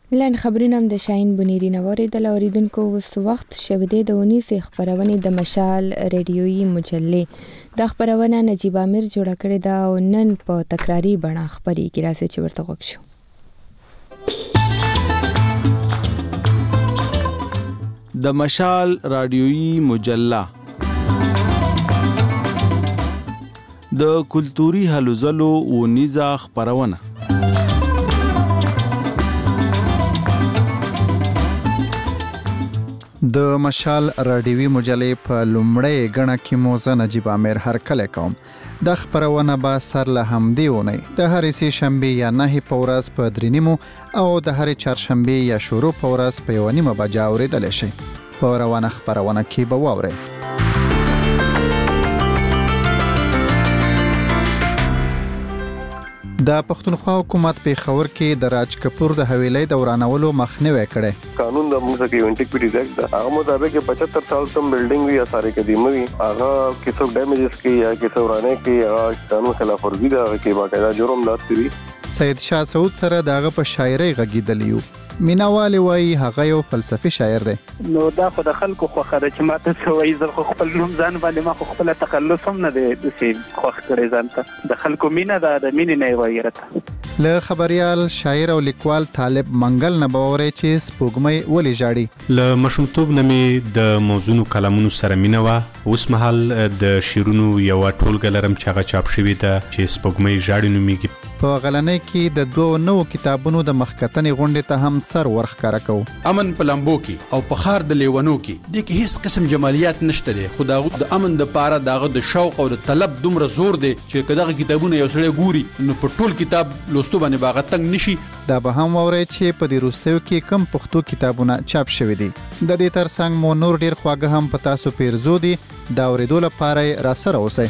لاند خبرونه هم د شاهین بنيري نوریدل اوریدونکو اوس وخت شبده د 19 خبرونه د مشال ریډیويي مجلې د خبرونه نجیب امیر جوړ کړی دا او نن په تکراری بڼه خبري کې راځي چې ورته وښو. د مشال رادیويي مجله د کلتوري هلو ځلو ونیزه خبرونه. د مشال رادیوي مجلې په لومړۍ غڼه کې موزه نجیب امیر هرکله کوم. د خبرونه به سر له همدې ونی د هرې سې شنبه یا نه په ورځ په 3:30 او د هرې چهارشنبه یا شروع په ورځ په 1:30 بجې اوریدل شي. په روانه خبرونه کې به واورئ. د پښتونخوا حکومت په خبر کې د راج کپور د حویلۍ دورانولو مخنیوي کړي. قانون د موږ کې انټیکویټیز ایکټ د هغه مطابق 75 سال تم بلډینګ وی اثر قدیمه وی هغه کې څو ډیمیجز کې یا کې څو رانه کې قانون خلاف ورزي دا کې باقاعده جرم لاسي. سید شاه سعود سره دغه په شاعرۍ غږیدلیو. میناوالي وای هغه یو فلسفي شاعر دی. نو دا خو د خلکو خو خره چې ماته سوي زه خپل نوم ځان باندې ما خپل تخلص هم نه دی د سي خو خره ځان ته د خلکو مینا د مینې نه وایرته. له خبريال شاعر او لیکوال طالب منګل نه باورې چې سپوږمۍ ولې جاړي. له مشمتوب نمې د موزونو کلمونو سره مینوا اوس مهال د شیرونو یو ټولګه لرم چې هغه چاپ شوی ده چې سپوږمۍ جاړي نوميږي. په غلنۍ کې د 2 نوو کتابونو د مخکتنې غونډې ته هم سر ورخکاره کو. امن پلمبو کې او په خار د لیونو کې د کې هیڅ قسم جمالیات نشته دي. خدای د امن د پاره داغه د شوق او د طلب دومره زور دی چې کداغه کتابونه یو سړی ګوري نو په ټول کتاب لوستو باندې باغ تنگ نشي. دا به هم ووري چې په دې روستیو کې کم پښتو کتابونه چاپ شوي دي. د دې ترڅنګ مو نور ډیر خواږه هم په تاسو پیرزو دي. دا اوریدو لپاره را سره اوسئ.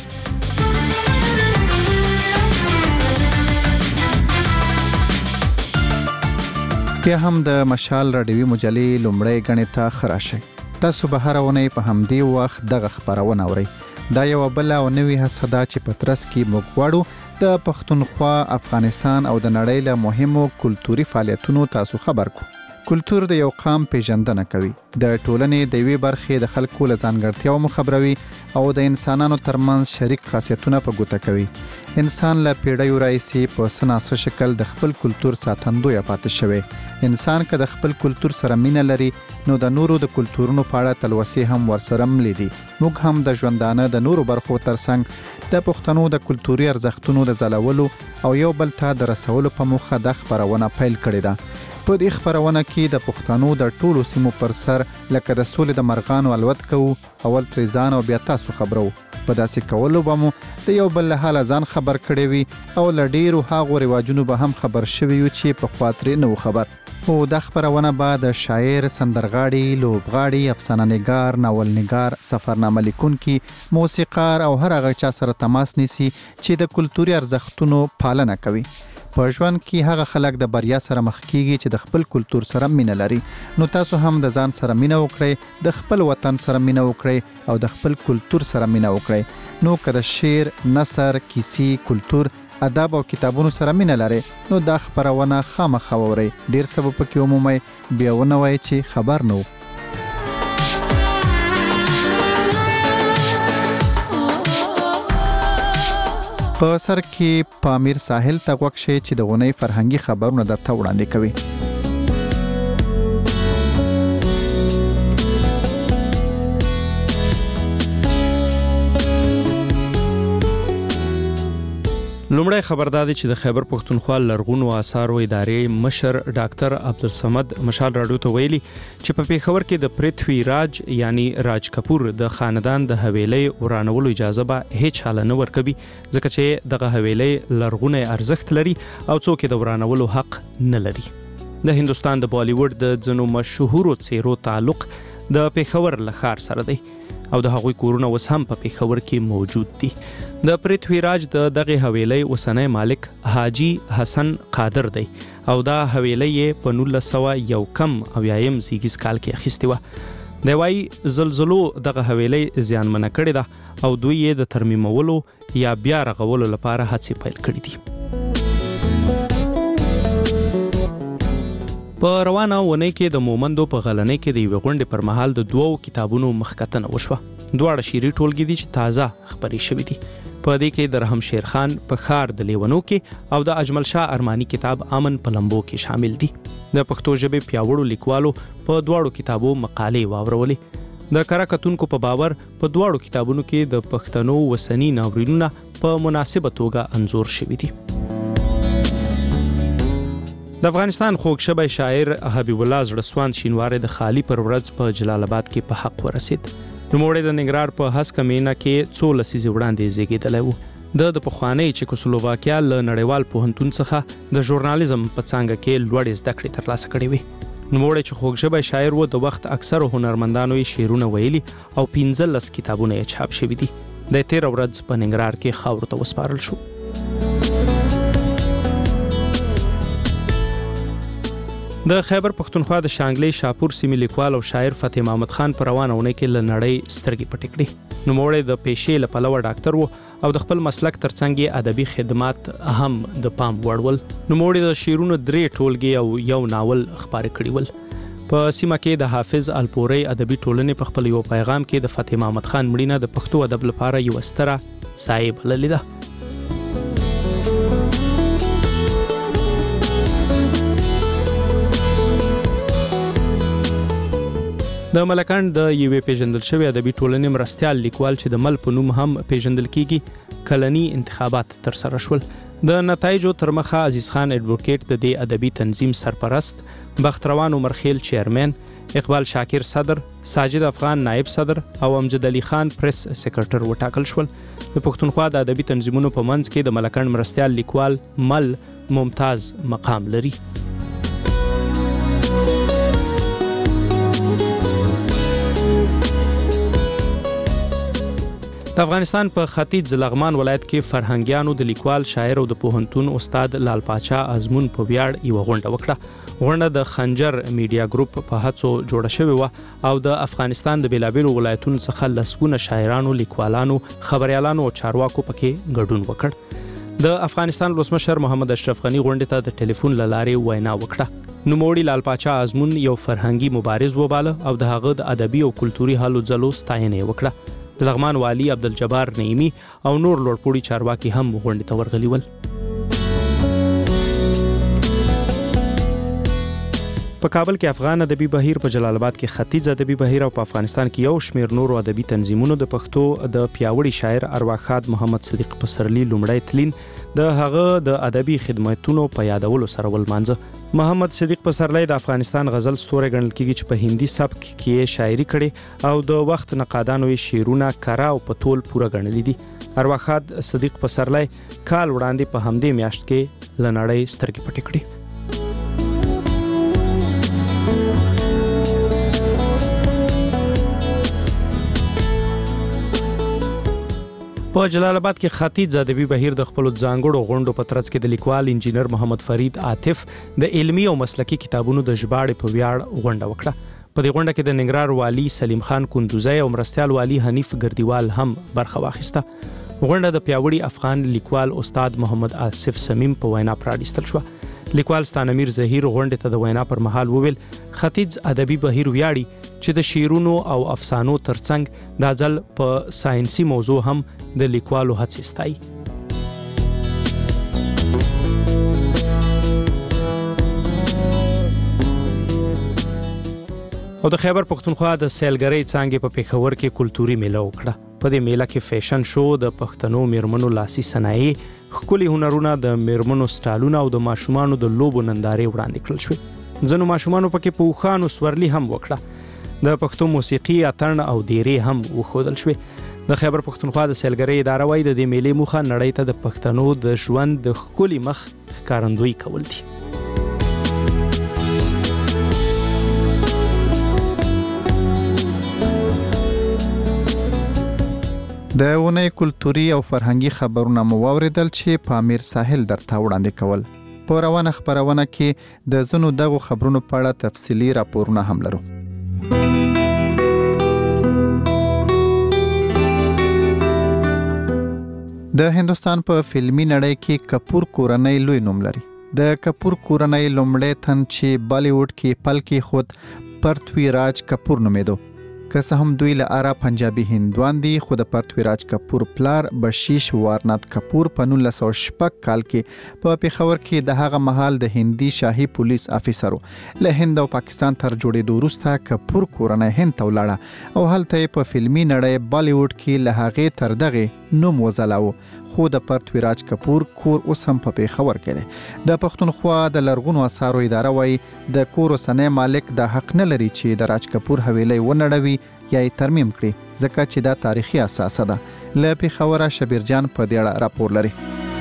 بیا هم د مشال رادیوي مجلې لومړی غڼې ته خراشه. تاسو به هر ونې په همدې وخت دغه خبرونه اورئ. دا یو بل او نوې حسدا چې پترس کې موږ غواړو د پښتونخوا، افغانستان او د نړۍ له مهمو کلتوري فعالیتونو تاسو خبر کو. کلتور د یو قام پیژندنه کوي. د ټولنې د وی برخې د خلکو له ځانګړتیاو مخبروي او د انسانانو ترمنځ شریک خاصیتونه په ګوته کوي. انسان له پیړیو راځي په سناسه شکل د خپل کلتور ساتندوی پاتې شوی. انسان که د خپل کلتور سره مینه لري نو د نورو د کلتورونو په اړه تلوسې هم ورسره ملي دي. موږ هم د ژوندانه د نورو برخو ترڅنګ د پښتنو د کلتوري ارزښتونو د ځلولو او یو بل ته د رسولو په موخه د خبرونه پیل کړې ده. په دې خبرونه کې د پښتنو د ټولو سیمو پر سر لکه د سولې د مرغانو الوت کوو. اول تریزان او بیا تاسو خبرو. په داسې کولو به مو د یو بل له حاله ځان خبر کړی وي او له ډیرو هغو رواجونو به هم خبر شوي یو چې په خاطر نه خبر. او د خبرونه بعد شاعر، سندرغاړي، لوبغاړي، افسانه نگار، ناول نگار، سفرنامه لیکونکي، موسیقار او هر هغه چا سره تماس نیسي چې د کلتوري ارزښتونو پالنه کوي. په ژوند کې هغه خلک د بریا سره مخ کیږي چې د خپل کلتور سره مینه لري. نو تاسو هم د ځان سره مینه وکړئ، د خپل وطن سره مینه وکړئ او د خپل کلتور سره مینه وکړئ. نو که د شعر، نثر، کیسې، کلتور، ادب او کتابونو سره مینه لري نو دا خبرونه خامخا واورئ. ډیر سبب پکې عمومي بیا ونه وای چې خبر نو. په سر کې پامیر ساحل ته غوښ شي چې د غونې فرهنګي خبرونه درته وړاندې کوي. لومړی خبردار چې د خیبر پښتونخوا لرغونو آثارو ادارې مشر ډاکټر عبدالصمد مشال راډیو ته ویلي چې په پیښور کې د پرتوی راج یعنی راج کپور د خاندان د حویلۍ ورانولو اجازه به هیڅ حال نه ورکوي ځکه چې دغه حویلۍ لرغونی ارزښت لري او څوک د ورانولو حق نه لري. د هندستان د بالیوډ د ځینو مشهورو څیرو تعلق د پیښور له ښار سره دی او د هغوی کورونه اوس هم په پیښور کې موجود دي. د پرتوی راج د دغه حویلۍ اوسنی مالک حاجی حسن قادر دی او دا حویلۍ په 1901 زیږیز کال کې اخیستې وه. دی وايي زلزلو دغه حویلۍ زیانمنه کړې ده او دوی یې د ترمیمولو یا بیا رغولو لپاره هڅې پیل کړې دي. په روانه ونې کې د مومندو په غلنۍ کې د یوې غونډې پر مهال د 2 کتابونو مخکتنه وشوه. دواړه شعري ټولګې دي چې تازه خپرې شوي دي. په دې کې د رحم شیر خان په ښار د لیونو کې او د اجمل شاه ارماني کتاب امن په لمبو کې شامل دي. د پښتو ژبې پیاوړو لیکوالو په دواړو کتابو مقالې واورولې. د کره کتونکو په باور په دواړو کتابونو کې د پښتنو وسنی ناورینونه په مناسبه توګه انځور شوي دي. د افغانستان خوږ شبی شاعر حبیب الله زړسوان شینواری د خالی پر ورځ په جلال آباد کې په حق ورسید. نوموړی د ننګرهار په هسکه مینا کې 14 لسیزې وړاندې زیږېدلی و. د پخوانۍ چیکوسلوواکیا له نړیوال پوهنتون څخه د ژورنالیزم په څانګه کې لوړې زده کړې ترلاسه کړې وې. نوموړی چې خوږ شبی شاعر و د وخت اکثرو هنرمندانو یې شعرونه ویلي او 15 کتابونه یې چاپ شوي دي. د تېره ورځ په ننګرهار کې خاورو ته وسپارل شو. د خیبر پښتونخوا د شانګلې شاپور سیمې لیکوال او شاعر فتح محمد خان په روانه ونې کې له نړۍ سترګې پټې کړې. نوموړی د پیشې له پلوه ډاکټر و او د خپل مسلک ترڅنګ یې ادبي خدمات هم د پام وړ ول. نوموړی د شعرونو 3 ټولګې او یو ناول خپاره کړي ول. په سیمه کې د حافظ الپورۍ ادبي ټولنې په خپل یو پیغام کې د فتح محمد خان مړینه د پښتو ادب لپاره یو ستره ضایعه بللې ده. د ملکان د یوې پیژندل شوی ادبي ټولنې مرستیال لیکوال چې د مل په نوم هم پیژندل کیږي کلنی انتخابات تر سره شول. د نتایجو تر مخه عزیز خان ایڈوکیټ د دې ادبي تنظیم سرپرست، بختروان عمرخیل چیرمن، اقبال شاکر صدر، ساجد افغان نائب صدر او امجد علي خان پریس سیکرټر وټاکل شول. د پښتونخوا د ادبي تنظیمونو په منځ کې د ملکان مرستیال لیکوال مل ممتاز مقام لري. د افغانستان په ختیځ لغمان ولایت کې فرهنګیانو د لیکوال، شاعر او د پوهنتون استاد لال پاچا ازمون په ویاړ یو غونډه وکړه. غونډه د خنجر میډیا ګروپ په هڅو جوړه شوې و او د افغانستان د بیلابیلو ولایتونو څخه لسګونه شاعرانو، لیکوالانو، خبريالانو او چارواکو پکې ګډون وکړ. د افغانستان ولسمشر محمد اشرف غنی غونډه ته د ټلیفون له لارې وینا وکړه. نوموړي لال پاچا ازمون یو فرهنګي مبارز وباله او د هغه د ادبي او کلتوري هلو ځلو ستاینه وکړه. د لغمان والی عبدالجبار نعیمی او نور لوړپوړي چارواکي هم غونډې ته ورغلي ول. په کابل کې افغان ادبي بهیر، په جلال آباد کې ختیځ ادبي بهیر او په افغانستان کې یو شمېر نورو ادبي تنظیمونو د پښتو د پیاوړي شاعر ارواښاد محمد صدیق پسرلی لومړی تلین د هغه د ادبي خدماتونو په یادولو سره ولمانځه. محمد صدیق پسرلی د افغانستان غزل ستوری ګڼل کېږي چې په هندي سبک کې شاعري کړي او د وخت نقادانو یې شعرونه کره او په تول پوره ګڼلي دي. ارواښاد صدیق پسرلی کال وړاندې په همدې میاشت کې له نړۍ سترګې پټې کړې. په جلال آباد کې ختیځ ادبي بهیر د خپل ځانګړو غونډو په ترڅ کې د لیکوال انجینر محمد فرید عاطف د علمي او مسلکي کتابونو د ژباړې په ویاړ غونډه وکړه. په دې غونډه کې د ننګرهار والی سلیم خان کندوزی او مرستیال والی حنیف ګردیوال هم برخه واخیسته. غونډه د پیاوړي افغان لیکوال استاد محمد آصف صمیم په وینا پرانیستل شو. لیکوال ستانمیر زهیر غونډه ته د وینا پر مهال وویل ختیځ ادبي بهیر ویاړي چې د شعرونو او افسانو ترڅنګ دا ځل په ساينسي موضوع هم د لیکوالو هڅې ستایي. او د خیبر پښتونخوا د سیلګرۍ څانګې په پیښور کې کلتوري میله وکړه. په دې میله کې فیشن شو، د پښتنو میرمنو لاسي صنایع، ښکلي هنرونه، د میرمنو سټالونه او د ماشومانو د لوبو نندارې وړاندې کړل شوې. ځینو ماشومانو پکې په اوښانو سورلي هم وکړه. د پښتو موسیقي، اتڼ او دیرې هم وښودل شوې. د خیبر پښتونخوا د سیلګرۍ اداره وايي د دې میلې موخه نړۍ ته د پښتنو د ژوند د ښکلي مخ ښکارندویي کول دي. د ونې کلتوري او فرهنګي خبرونه مو واوریدل چې پامیر ساحل درته وړاندې کول. په روانه خبرونه کې د زنو دغو خبرونو په اړه تفصیلي راپورونه هم لرو. د هندستان په فلمي نړۍ کې کپور کورنۍ لوی نوم لري. د کپور کورنۍ لومړی تن چې بالیوډ کې پل کې خود پرتوی راج کپور نومیدو. که څه هم دوی له اره پنجابي هندوان دي، خو د پرتوی راج کپور پلار بشیش وارنات کپور په 1906 کال کې په پیښور کې د هغه مهال د هندي شاهي پولیس افیسرو. له هند او پاکستان تر جوړېدو وروسته کپور کورنۍ هند ته ولاړه او هلته په فلمي نړۍ بالیوډ کې له هغې تر دغې نوم وځلاوه. خو د پرتوی راج کپور کور اوس هم په پیښور کې دی. د پښتونخوا د لرغونو اثارو اداره وایي د کور اوسنی مالک د حق نه لري چې د راج کپور حویلی ونړوي یا یې ترمیم کړي، ځکه چې دا تاریخي اساسه ده. له پیښوره شبیر جان په دې اړه راپور لري.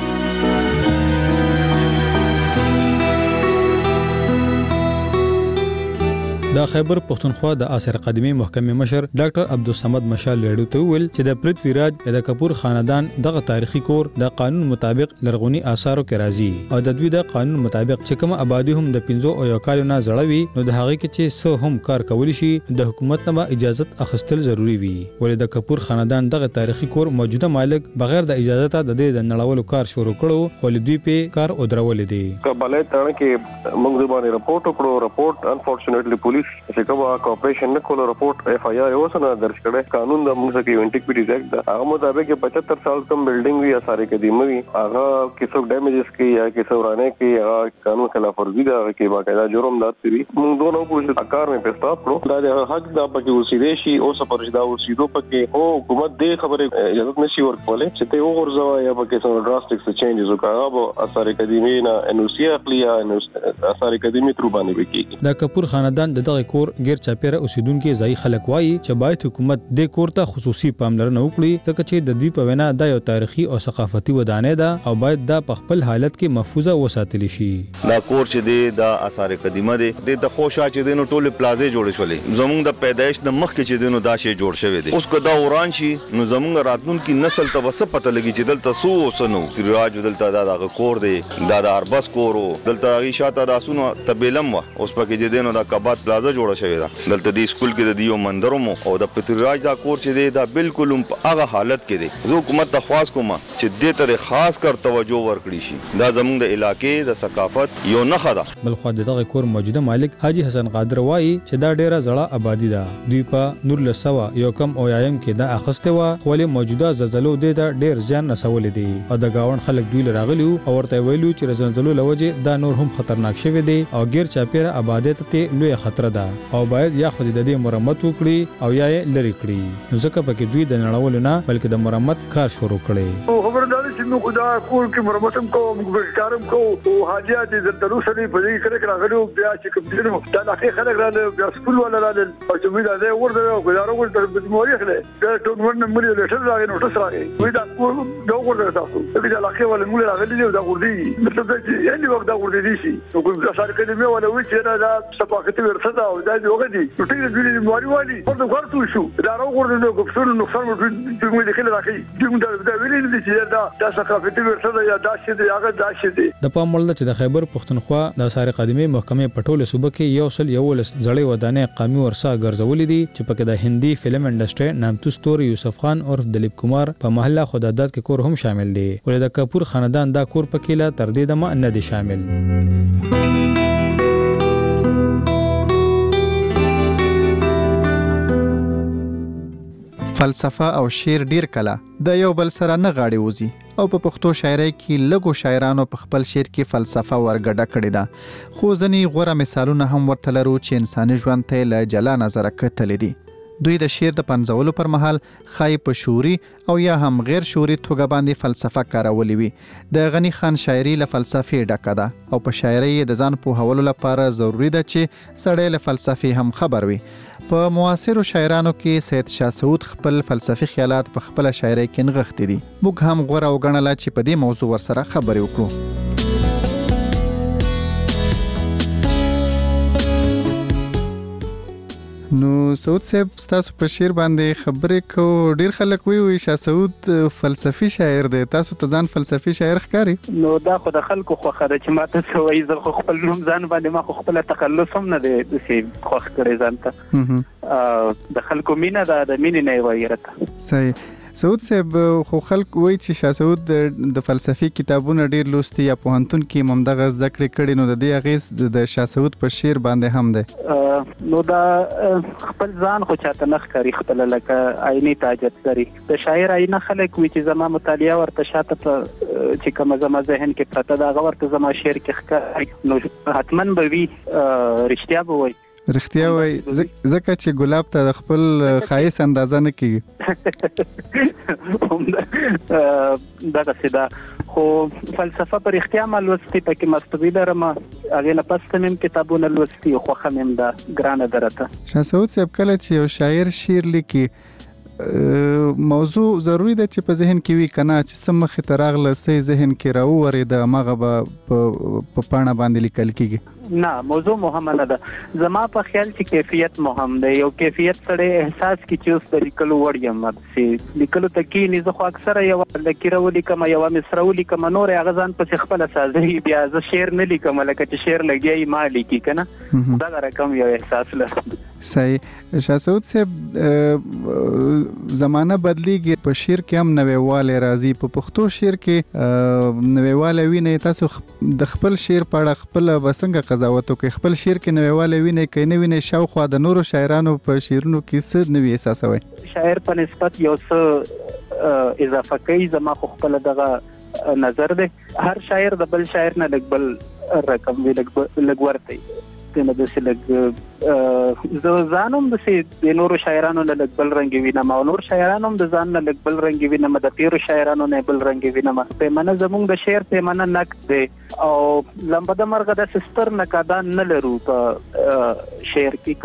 د خیبر پښتونخوا د اثر قدیمی محکمې مشر ډاکټر عبدالصمد مشال ریډیو ته ویل چې د پرتوی راج د کپور خاندان دغه تاریخي کور د قانون مطابق لرغونی آثارو کې راځي او د دوی د قانون مطابق چې کوم آبادی هم د 15 او یو کال نه زړوي نو د هغه کې چې څه هم کار کولی شي د حکومت نه اجازه اخیستل ضروری وي. ولې د کپور خاندان دغه تاریخي کور موجوده مالک بغیر د اجازه ته د دې د نړولو کار شروع کړو، خو دوی په کار او درول دي. کبلای تر کې موږ باندې رپورټ وکړو. رپورټ انفورچونټلی پولیس چې کومه کوپریشن نه کوله رپورټ اف آی آر اوسنه درج کړه. قانون د موږ کې انټیکویټیز ایکټ د هغه مطابق 75 سال کم بلډینګ وی اثار قدیمه وی هغه کیسو ډیمیجز کې یا کیسو رانه کې هغه قانون خلاف ورزي ده کې باقاعده جرم دات وی. موږ دوه کوشش اکار مې پستا کړو دا د حق د پکې وسیدې شي او سپرجدا وسیدو پکې او حکومت دې خبره اجازه نشي ورکولای چې ته وګورځو یا پکې څو ډراسټیک چینجز وکړو اثار قدیمه نه انوسی اخلیا اثار قدیمه تر باندې وکړي. د کپور خاندان دغه کور غیر چاپیره اوسیدونکو ځای خلک وایي چې باید حکومت د کور ته خصوصي پاملرنه وکړي ځکه چې د دوی په وینا دا یو تاریخي او ثقافتي ودانه ده او باید دا په خپل حالت کې محفوظه وساتل شي. دا کور چې دی د اثار قدیمه دی د خوشا چې دینو ټوله پلازې جوړ شولې زمونږ د پیدایش د مخ کې چې دینو دا شی جوړ شوی دی. اوس کدا وران شي نو زمونږ راتلونکي نسل ته وسه پته لګي چې دلته سو وسنو راج دلته دا کور دی دا د اربس کورو دلته غي شاته د اسونو تبیلم وا اوس پکې چې دینو دا کبات پلازا جوړ شوی دا دلته د سکول کې د دیو مندرمو او د پتراج دا کور چې دی دا بالکل په هغه حالت کې دی. زه حکومت ته خواست کوم چې دې ته خاص کر توجه ورکړي شي. دا زموږ د علاقې د ثقافت یو نښه ده. بل خو دغه کور موجوده مالک حاجی حسن قادر وایي چې دا ډیره زړه آبادی ده. دوی په نور لسوا یو کم او یایم کې دا اخسته و خو له موجوده زلزلو د ډیر ځان نسول دي او د گاون خلک دوی لراغلیو او ورته ویلو چې زلزلو لوجه دا نور هم خطرناک شوی دی او غیر چاپیره آبادیت ته لوی خطر ده او باید یا خو د دې مرمت وکړي او یا یې لری کړي. نو ځکه پکې دوی د نړول نه بلکې د مرمت کار شروع کړي. خبرداري چې موږ دا کور کې مرمتم کو موږ کارم کو او حاجیات د دروسري په دې کې راغلو بیا چې کوم دینو دا لاخي خلک راځي بیا سکول ولا راځي او چې موږ دا ورته غوډارو ورته موري خله دا ټول ورنه مړي له شر راغی نو تاسو راغی وې دا کور دا ورته تاسو دا لاخي ولا موږ راغلي دا وردي مطلب چې یعنی وخت دا وردي شي نو کوم ځار کې مې ولا وې چې دا صفاقتي ورته او دا یو غدي نو ټول دې موري والی ورته ورته شو دا راغورځي نو کوم نقصان موږ دې خله راخي دا ویلې دي چې دا ثقافتي ورته یا دا شي دی هغه دا شي دی. د پام وړ چې د خیبر پښتونخوا د اثار قدیمی محکمې پټول صوبه کې یو سل یو ځړې ودانې قومي ورثه ګرځولې دي چې پکې د هندي فلم انډستری نامتو ستوري یوسف خان عرف دلیپ کمار په محله خدادات کې کور هم شامل دي. ولې د کپور خاندان دا کور پکې لا تر دې دمه نه دي شامل. فلسفه او شعر ډیر کله د یو بل سره نه غاړي وزي او په پښتو شاعرۍ کې لږو شاعرانو په خپل شعر کې فلسفه ورګډه کړې ده. خو ځینې غوره مثالونه هم ورته لرو چې انساني ژوند ته له جلا نظره کتلي دي. دوی د شعر د پنځولو پر مهال خای په شعوري او یا هم غیر شعوري توګه باندې فلسفه کارولې وي. د غنی خان شاعري له فلسفې ډکه ده او په شاعرۍ د ځان پوهولو لپاره ضروری ده چې سړی له فلسفې هم خبر وي. په معاصرو شاعرانو کې سید شاه سعود خپل فلسفي خیالات په خپل شاعرۍ کې نغښتي دي. موږ هم غوړه وګڼله چې په دې موضوع ورسره خبرې وکړو. نو سعود صاحب تاسو په شعر باندې خبرې کو ډیر خلک وی شاه سعود فلسفي شاعر دی، تاسو ته ځان فلسفي شاعر ښکاري؟ نو دا خو د خلکو خوښه ده چې ماته څه وایي، زه خو خپل نوم ځان باندې ما خو خپل تخلص هم نه دی داسې خوښ کړی ځان ته. د خلکو مینه ده، د مینې نه یې وایي راته. صحیح. سعود صاحب خو خلک وایي چې شاه سعود د فلسفي کتابونه ډیر لوستي یا پوهنتون کې ممدغه زده کړې کړي، نو د دې اغیز د شاه سعود په شعر باندې هم ده. نو دا خپل ځان خو چاته نه ښکاري خپل لکه عیني تاجت لري. د شاعر عینه خلک وي چې زما مطالعه ورته شاته چې کومه زما ذهن کې پرته ده هغه ورته زما شعر کې ښکاري، نو حتما به وي رښتیا به وایي. رښتیا وایي ځکه چې ګلاب ته د خپل ښایست اندازه نه کېږي. دغسې ده، خو فلسفه په رښتیا ما لوستې، پکې مستوي لرم، هغې نه پس مې کتابونه لوستي، خوښه مې هم ده، ګرانه ده راته. شاه سعود صاحب کله چې یو شاعر شعر لیکي موضوع ضروری ده چې په ذهن کې وي کنه چې څه مخې ته راغله څه ذهن کې راوورېده هماغه به په پاڼه باندې لیکل کېږي؟ نه، موضوع مهمه نه ده. زما په خیال چې کیفیت مهم دی. یو کیفیت سره احساس کی چې اوس د لیکلو وړ یم، چې لیکلو ته کېني زه خو اکثره یوه لکیره ولیکم، یوه مصره ولیکم، نور هغه ځان پسې خپله سازوي، بیا زه شعر نه لیکم لکه چې شعر لګیا ما لیکي که نه، دغه رقم یو احساس لرم. صحیح. شاه سعود صاحب زمانه بدلیږي، په شعر کې هم نویوالی راځي. په پښتو شعر کې نویوالی وینئ، تاسو د خپل شعر په اړه خپله به څنګه قضاوت وکړئ؟ خپل شعر کې نویوالی وینئ که نه وینئ؟ شاوخوا د نورو شاعرانو په شعرونو کې څه نوي احساسوئ؟ شاعر په نسبت یو څه اضافه کوي، زما خو خپله دغه نظر دی. هر شاعر د بل شاعر نه لږ بل رقم وي، لږ ورته نه داسې لږ زه ځان هم داسې د نورو شاعرانو نه لږ بل رنګې وینم، او نور شاعران هم د ځان نه لږ بل رنګې وینم، د تېرو شاعرانو نه بل رنګې وینم. پیمانه زموږ د شعر پیمانه نقد دی، او لمبه د مرغه داسې ستر نقادان نه لرو په شعر کې.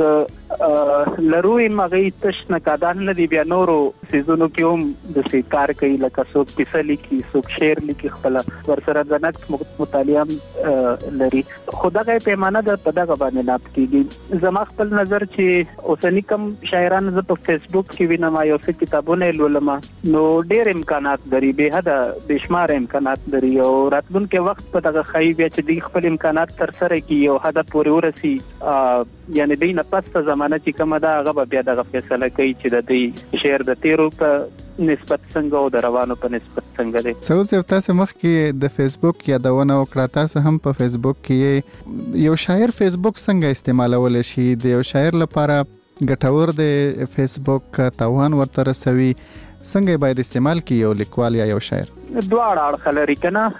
که لرو یم هغې تش نقادان نه دي، بیا نورو څیزونو کې هم داسې کار کوي، لکه څوک کیسه لیکي، څوک شعر لیکي، خپله ورسره د نقد مطالعه هم لري. خو دغه پیمانه د په دغه باندې ناپ کېږي. زما خپل نظر چې اوسني کم شاعران زه په فیسبوک کې وینم، یو څه کتابونه یې لولم، نو ډېر امکانات لري، بې حده بې شماره امکانات لري، او راتلونکی وخت په دغه ښایي بیا چې دوی خپل امکانات ترسره کړي، یو هدف پورې ورسي، یعنې دوی نه پسته زمانه چې کومه ده هغه به بیا دغه فیصله کوي چې د دوی شعر د تیرو په نسبت څنګه او د روانو په نسبت څنګه دی. سعود صاحب تاسو مخکې د فیسبوک یادونه وکړه، تاسو هم په فیسبوک کې یو شاعر فیسبوک څنګه استعمالولی شي؟ د یو شاعر لپاره ګټور دی فیسبوک، تاوان ورته رسوي، څنګه باید استعمال کړي یو لیکوال یا یو شاعر؟ دواړه اړخه لري که نه.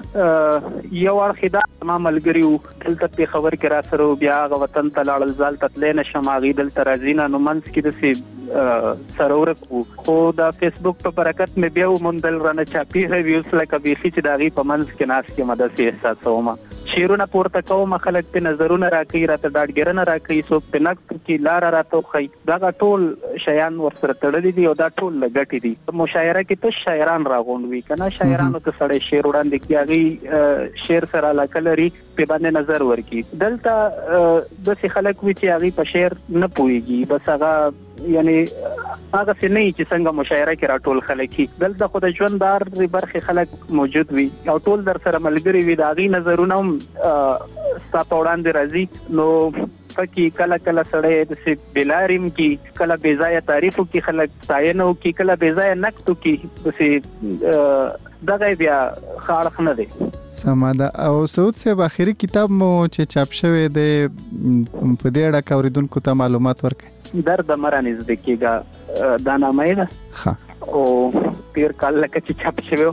یو اړخ دا زما ملګري وو دلته پېښور کې را سره وو، بیا هغه وطن ته لاړل، زه هلته تللی نه شم، هغوی دلته راځي نه، نو منځ کې داسې سره ورک وو. خو د فیسبوک په برکت مې بیا وموندل، رانه چاپېره وي، اوس لکه بیخي چې د هغوی په منځ کې ناست یم، داسې احساسوم. شعرونه پورته کوم، خلک پې نظرونه راکوي، راته ډاډګیرنه راکوي، څوک پې نقد کوي، لاره راته وښایي. دغه ټول شیان ورسره تړلي دي، او دا ټول له ګټې دي. په مشاعره کې تش شاعران راغونډ وي که نه، شاعرانو ته سړی شعر وړاندې کړي، هغوی شعر سره علاقه لري، پې باندې نظر ورکړي. دلته داسې خلک وي چې هغوی په شعر نه پوهېږي، بس هغه یعنې هغسې نه وي چې څنګه مشاعره کې راټول خلک وي. دلته خو د ژوند د هر برخې خلک موجود وي، او ټول در سره ملګري وي، د هغوی نظرونه هم ستا په وړاندې راځي. نو پکې کله کله سړی داسې بېلارې هم کړي، کله بې ځایه تعریف وکړي، خلک ستاینه وکړي، کله بې ځایه نقد وکړي، داسې دغه بیا ښه اړخ نه دی. سمه ده. او سعود صاحب آخري کتاب مو چې چاپ شوی دی په دې اړه که اورېدونکو ته معلومات ورکړئ؟ درد مه رانږدې کېږه، دا نامه یې ده، او تېر کال لکه چې چاپ شوی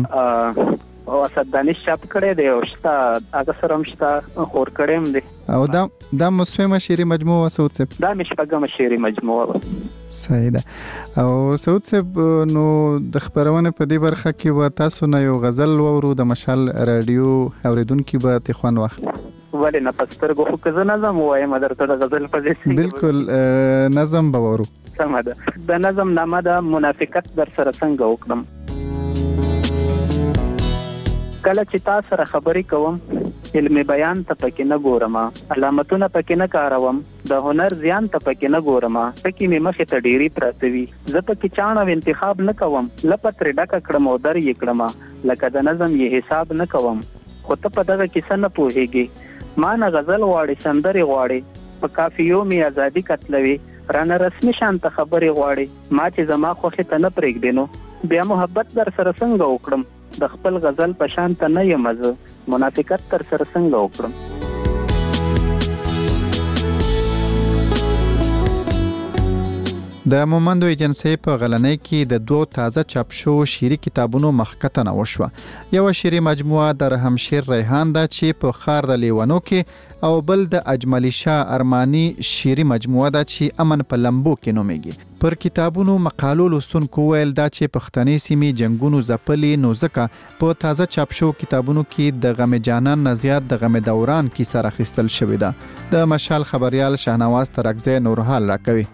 و، او اسد دانش چاپ کړی دی، او شته هغه سره هم شته، خور کړی هم دی. او دا مو شعري مجموعه وه سعود صاحب؟ دا مې شپږمه شعري مجموعه وه. صحیح ده. او سعود صاحب نو د خپرونې په دې برخه کې به تاسو نه یو غزل واورو، د مشال راډیو اورېدونکي به ترې خوند واخلي. ولې نه، په سترګو خو که زه نظم ووایم درته د غزل په ځای بالکل نظم به واورو. سمه ده. د نظم نامه ده منافقت در سره څنګه وکړم. کله چې تا سره خبرې کوم، علم بیان ته پکې نه ګورم، علامتونه پکې نه کاروم، د هنر زیان ته پکې نه ګورم، ټکي مې مخې ته ډېرې پراته وي، زه پکې چاڼ او انتخاب نه کوم، لپه ترې ډکه کړم او در یې کړم، لکه د نظم یې حساب نه کوم. خو ته په دغه کیسه نه پوهېږې، ما نه غزل غواړې، سندرې غواړې، په کافیو مې ازادي قتلوي، رانه رسمي شانته خبرې غواړې، ما چې زما خوښې ته نه پرېږدې نو بیا محبت در سره څنګه وکړم، د خپل غزل په شان ته نه یم زه، منافقت در سره څنګه وکړم. د مومندو ایجنسی په غلنۍ کې د دوه تازه چاپ شو شعري کتابونو مخکتنه وشوه. یو شعري مجموعه د رحم شیر ریحان ده چې په خار د لیوانو کې، او بل د اجملی شاه ارمانی شعري مجموعه ده چې امن په لمبو کې نومیږي. پر کتابونو مقالو لوستونکو ویل دا چې پښتني سیمې جنگونو ځپلي، نو ځکه په تازه چاپ شو کتابونو کې د غم جانان نه زیات د غم دوران کیسه راخیستل شوې ده. د مشال خبريال شاهنواز ترکزی نورحال راکوي.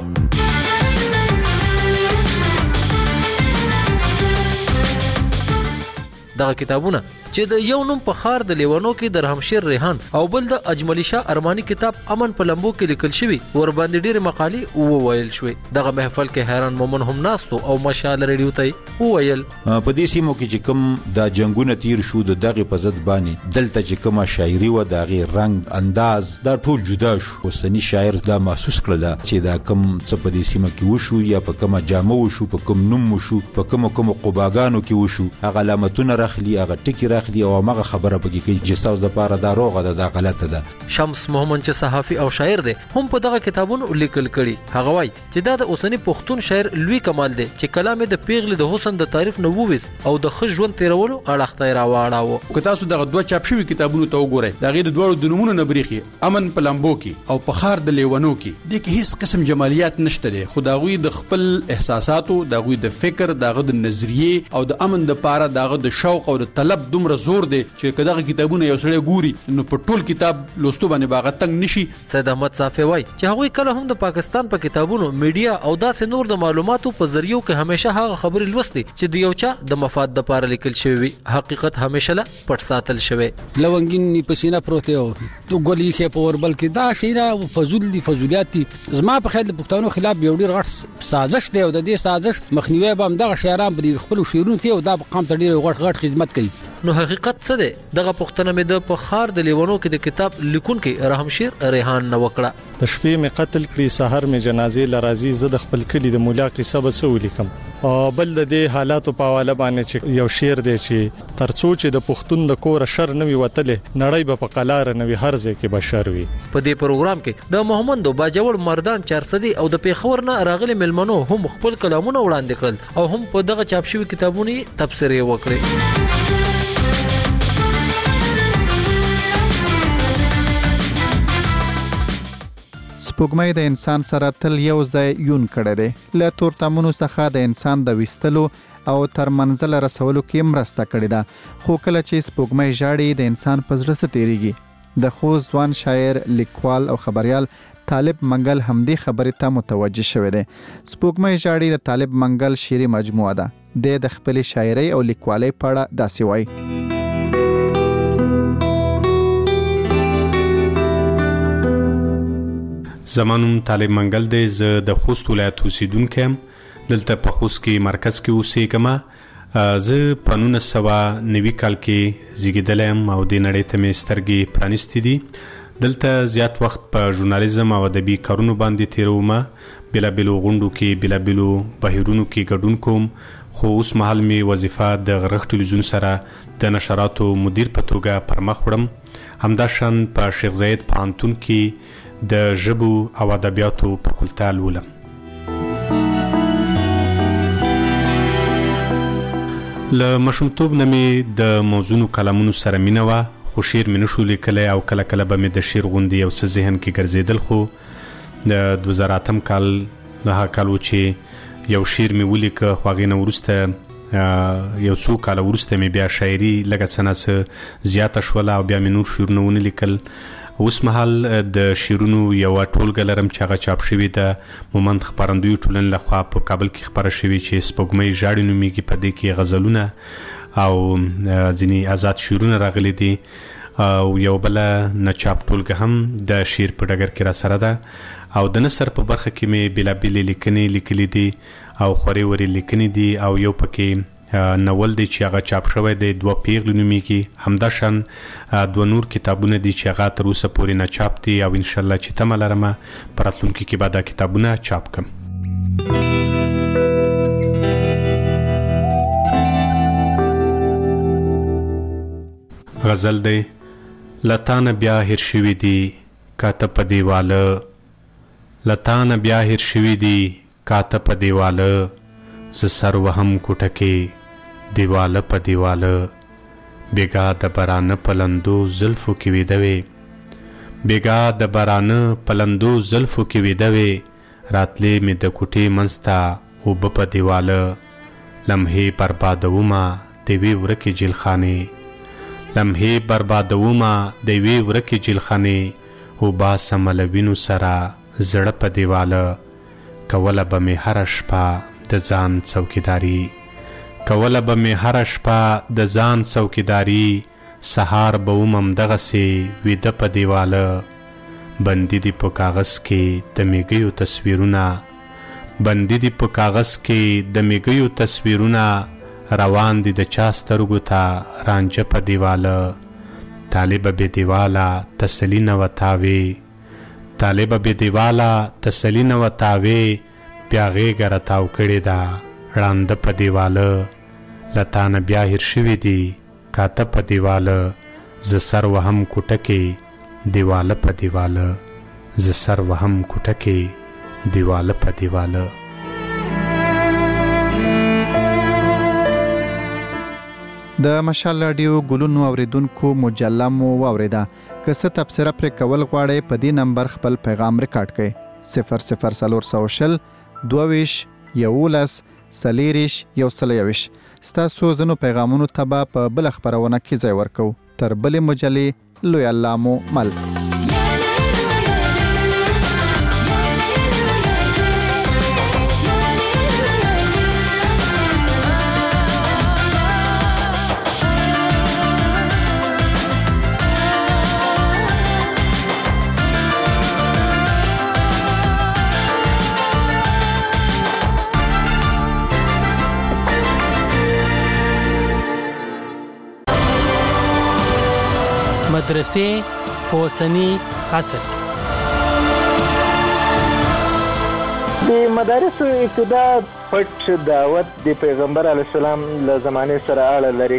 دغه کتابونه چې د یو نوم په خار د لیوانو کې د رحمشیر ریحان او بل د اجملی شاه ارمانی کتاب امن په لمبو کې لیکل شوی، ور باندې ډېر مقالې وویل شوې. دغه محفل کې حیران مومن هم ناستو او مشال ریډیو ته وویل په دې سیمو کې چې کوم د جنگونه تیر شو د دغه په ضد باندې دلته چې کومه شاعري و دغه رنگ انداز دا ټول جدا شو. اوسنی شاعر دا محسوس کړل چې دا کوم څه په دې سیمه کې وشو، یا په کومه جامه وشو، په کوم نوم وشو، په کوم قباګانو کې وشو، هغه علامتونه راخلي، هغه ټکی راخلي، او هغه خبره پکې کوي چې تاسو د پاره دا روغه ده غلطه ده. شمس محمد چې صحافي او شاعر دی هم په دغه کتابونو لیکل کړي. هغه وایي چې دا د اوسنی پښتون شاعر لوی کمال دی چې کلام د پیغلې د حسن د تعریف نه وویس او د ښه ژوند تیرولو اړخته راواړاوه. که تاسو دغه دوه چاپ شوي کتابونو ته وګورئ، د هغې د دواړو د نومونو نه بریښي، امن په لمبو کې او په خار د لیوانو کې، دې کې هیڅ قسم جمالیات نشته دی، خو د هغوی د خپل احساساتو، د هغوی د فکر، د هغه د نظریې او د امن د پاره د هغه د شوق او د طلب دومره زور دی چې کداغه کتابونه یو سړی ګوري نو په ټول کتاب لوستو باندې باغ تنگ نشي. سید احمد صافی وای چې هغوی کله هم د پاکستان په کتابونو، میډیا او داسې نور د معلوماتو په ذریعو کې همیشه هغه خبرې لوستي چې د یو چا د مفاد د پاره لیکل شوی وي، حقیقت همیشه لا پټ ساتل شوی. لونګین په سینه پروت یو تو ګولې خې په وربل کې دا شیره فزول دي، فزولیات دي. زما په خیال د پښتنو خلاف یو ډیر غټ سازش دی، او د دې سازش مخنیوي به هم دغه شاعران په خپل شعرونو کې او دا قام ته ډیر غټ خدمت کوي. نو حقیقت څه دی؟ دغه پښتنه مې د په خار د لیوانو کې د کتاب لیکونکي رحمشیر ریحان نه وکړه. د شپې مې قتل کړی، سحر مې جنازې لرازي، زه د خپل کلی د مولا قصه به څه ولیکم. او بل د دې حالاتو په حواله باندې چې یو شعر دی چې ترڅو چې د پښتون د کور شر نه وي وتلې، نړۍ به په قلار نه وي، هر ځای کې بشر وي. په دې پروګرام کې د محمد باجوړ مردان چارسدي او د پیښور نه راغلي ملمنو هم خپل کلامونه وړاندې کړل او هم په دغه چاپ شوی کتابونو تبصره وکړه. سپوږمۍ د انسان سره تل یو ځای یون کړی دی. له تورتمونو څخه د انسان د وستلو او تر منزل رسولو کې مرسته کړې ده، خو کله چې سپوږمۍ ژاړي د انسان په زړه څه تیریږي. د خوست ځوان شاعر، لیکوال او خبريال طالب منګل همدې خبرې ته متوجه شوی دی. سپوږمۍ ژاړي د طالب منګل شعري مجموعه ده. د خپل شاعري او لیکوالۍ په اړه داسې وایي: زمانوم طالب منګل دی، زه د خوست ولایت اوسیدونکی یم. دلته په خوست کې مرکز کې اوسېږم. زه په 1990 کال کې زیږېدلی یم او دې نړۍ ته مې سترګې پرانیستې دي. دلته زیات وخت په ژورنالیزم او ادبي کارونو باندې تیروم. بېلابېلو غونډو کې، بېلابېلو بهیرونو کې ګډون کوم، خو اوس مهال مې وظیفه د غرغ ټلویزیون سره د نشراتو مدیر په توګه پر مخ وړم. همداشان په شیخ زاید پوهنتون کې د ژبو او ادبیاتو فاکولټه لولم. له ماشومتوب نه مې د موزونو کلامونو سره مینه وه، خو شعر مې نشو لیکلی او کله کله به مې د شعر غوندې یو څه ذهن کې ګرځېدل. خو د 2008 کال له هغه کال و چې یو شعر مې ولیکه، خو هغې نه وروسته یو څو کاله وروسته مې بیا شاعري لږه څه نه زیاته شوله او بیا مې نور شعرونه ونه لیکل. اوس مهال د شعرونو یوه ټولګه لرم چې هغه چاپ شوې ده مومند خپرندویو ټولنې لخوا په کابل کې خپره شوې چې سپوږمۍ ژاړي نومیږي. په دې کې غزلونه او ځینې آزاد شعرونه راغلي دي او یو بله نچاپ ټولګه هم د شعر په ډګر کې را سره ده او د نثر په برخه کې مې بېلابېلې لیکنې لیکلي دي او خورې ورې لیکنې دي او یو پکې ناول دی چې هغه چاپ شوی دی، 2 پیغلې نومیږي. همداشان 2 نور کتابونه دي چې هغه تر اوسه پورې نه چاپ دي او انشاءالله چې تمه لرم په راتلونکي کې به دا کتابونه چاپ کړم. غزل دی لتان بیا هیر شوی دی کاته په دیواله لتان بیا هیر شوی دی کاته په دیواله ز سر وهم کوټکې دیواله په دیواله بیګا د بارانه پلندو زلفو کې ویدوي بیګا د بارانه پلندو زلفو کې ویدوي راتلې مې د کوټې منځته اوبه په دیواله لمحې بربادومه د یوې ورکې جیلخانې لمحې بربادومه د یوې ورکې جیلخانې وباسم له وینو سره زړه په دیواله کوله به مې هره شپه د ځان څوکیداري کوله به مې هره شپه د ځان څوکیداري سهار به ومم دغسې ویده په دیواله بندي دي په کاغذ کې د میږیو تصویرونه بندي دي په کاغذ کې د میږیو تصویرونه روان دي د چا سترګو ته رانجه په دیواله طالبه بې دیواله تسلي نه وتاوې طالبه بې دیواله تسلي نه وتاوې بیا غېږه راتاو کړې ده ړانده په دیواله له تانه بیا هیر شوي دي کاته په دیواله زه سر وهم کوټه کې دیواله په دیواله زه سر وهم کوټه کې دیواله په دیواله د مشال رادیو ګلونو اوریدونکو مجله مو واوریده که څه تبصره پرې کول غواړئ په دې نمبر خپل پیغام ریکارډ کړئ 00420 22 11 40 121 ستاسو ځینو پیغامونو ته به په بل خبرونه کې ځای ورکو تر بلې مجلې لوی الله مو مل مدرسې په اوسني عصر د مدارسو ابتدا پټ دعوت د پیغمبر علیه السلام له زمانې سره اړه لري.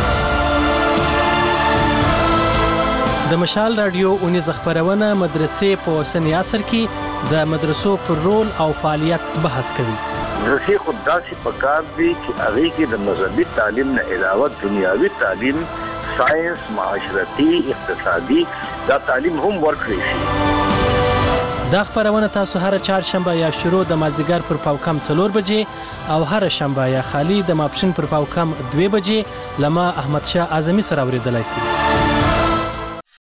د مشال رادیو اونیز خبرونه مدرسې په اوسني عصر کې د مدرسو پر رول او فعالیت بحث کوي. مدرسې خود داسې پکار دي چې هغې کې د مذهبي تعلیم نه علاوه دنیاوي تعلیم ساينس معاشرتي اقتصادي دا تعلیم هم ورکړي شي. دا خبرونه تاسو هر چهارشنبه یا شروع د مازیګر پر پاوکم 4 بجې او هر شنبه یا خالی د ماپښین پر پاوکم 2 بجې لما احمد شاه اعظمي سره اوریدلای شي.